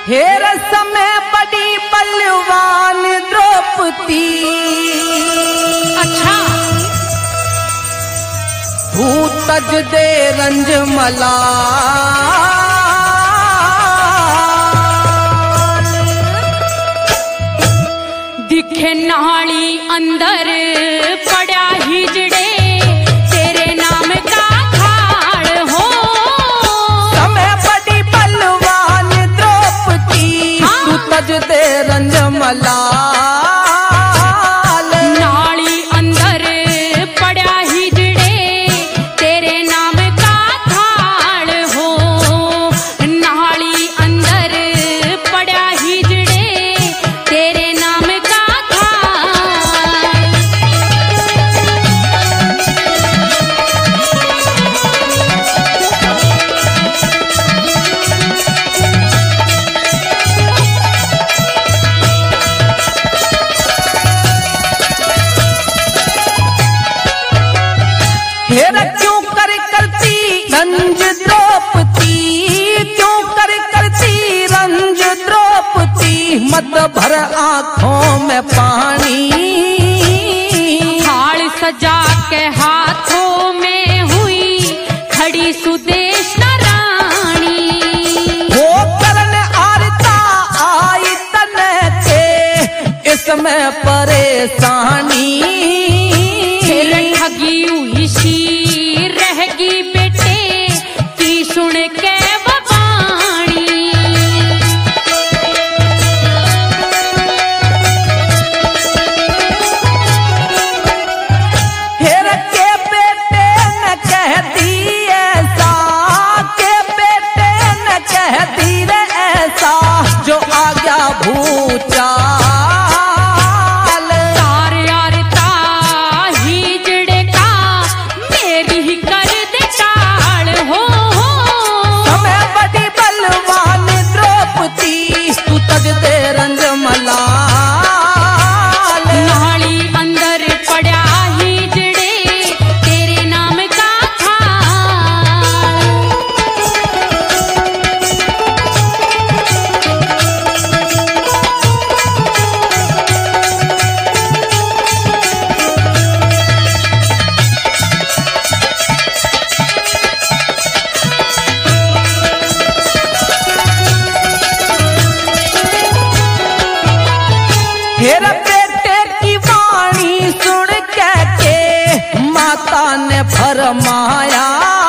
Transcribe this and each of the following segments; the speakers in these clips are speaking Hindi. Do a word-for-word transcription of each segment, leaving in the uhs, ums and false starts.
हेर समय बड़ी बलवान द्रौपदी। अच्छा तू तज दे रंजमला दिखे नाली अंदर पड़ा हिजड़े तेरे नाम का खाड़ हो। समय बड़ी बलवान द्रौपदी तू तज दे रंजमला नाली अंदर पड़ा हिजड़े तेरे नाम का खाड़ हो। नाली अंदर पड़ा हिजड़े तेरे नाम का खाड़। हेर क्यों कर करती रंज द्रौपदी, क्यों कर करती रंज द्रौपदी, मत भर आंखों में पानी। थाल सजा के हाथों में हुई खड़ी सुदेशना रानी। वो करण आरता आई तन के इसमें परेशानी। फिर ठगी हुई सी रहेगी बेटे की सुन के बबानी। हेर के बेटे न कहती ऐसा, के बेटे न कहती रे ऐसा, जो आ गया भूचाल। तार यारता हिजड़े का मेरी ही कर दे टाल हो। समय बड़ी बलवान द्रौपदी तू तज दे रंजमला। नाली अंदर पड़ा हिजड़े तेरे नाम का खाड़। हेर बेटे की वाणी सुन के माता ने फरमाया।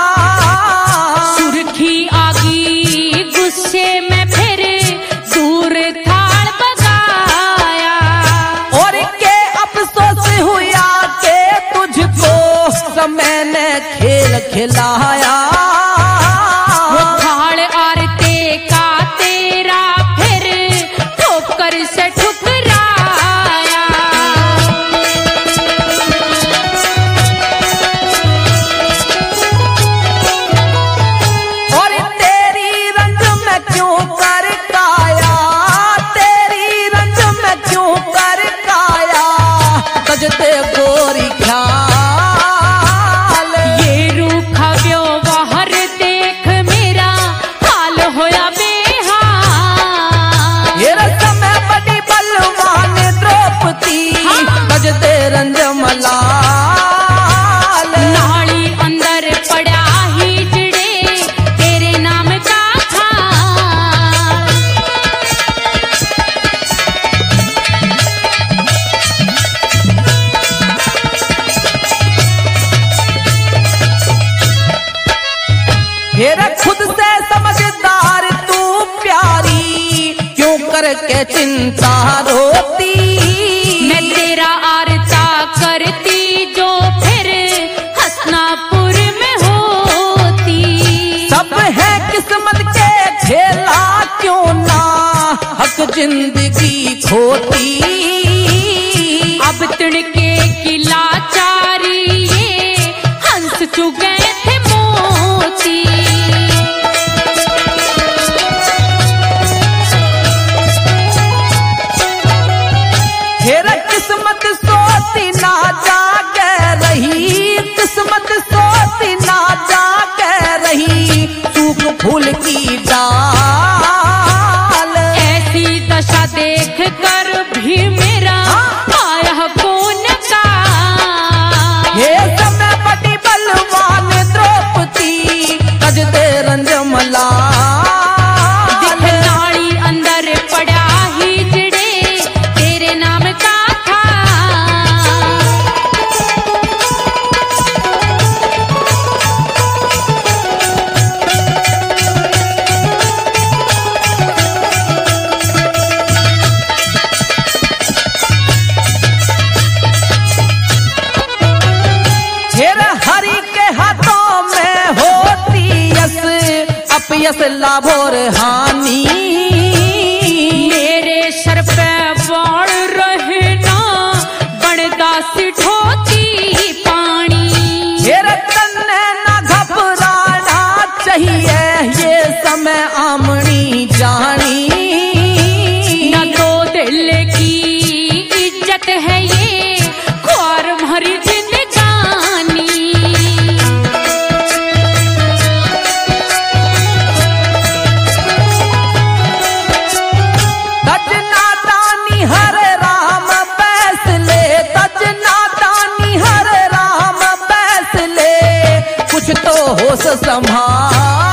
सुर्खी आगी गुस्से में फिर दूर थाल बगाया। और के अफसोस हुआ के तुझको समय ने खेल खिलाया। वो थाल आरते का तेरा फिर ठोकर से ठुकराया। और तेरी रंज में क्यों कर काया, तेरी रंज में क्यों कर काया, तजते गोरी ख्याल। ये रूखा व्यवहार देख मेरा हाल होया बेहाल। ये समय बड़ी बलवान द्रौपदी तजते रंजमला। नाली अंदर पड़ा हिजड़े तेरे नाम का खाड़। हेर खुद से समझदार तू प्यारी, क्यों करके चिंता रोती। मैं तेरा आरता करती जो फिर हसनापुर में होती। सब है किस्मत के खेला क्यों ना हक जिंदगी खोती। अब तिणके की लाचारी ये हंस चुगे थे मोती। हेर किस्मत सोती ना जागे रही, किस्मत सोती ना जागे रही, सूख फूल की डाल। यस लाभोर हानि। मेरे सर पे बाढ़ रहना बनदासी ठोती पानी। हेरे तन्ने ना घबराना चाहिए ये समय आमनी जानी। न तो दिल की इज्जत है ये ख्वार भरी जिंदगानी। तजना दानी हर राम फैसले, तजना दानी हर राम फैसले, कुछ तो होश संभाल।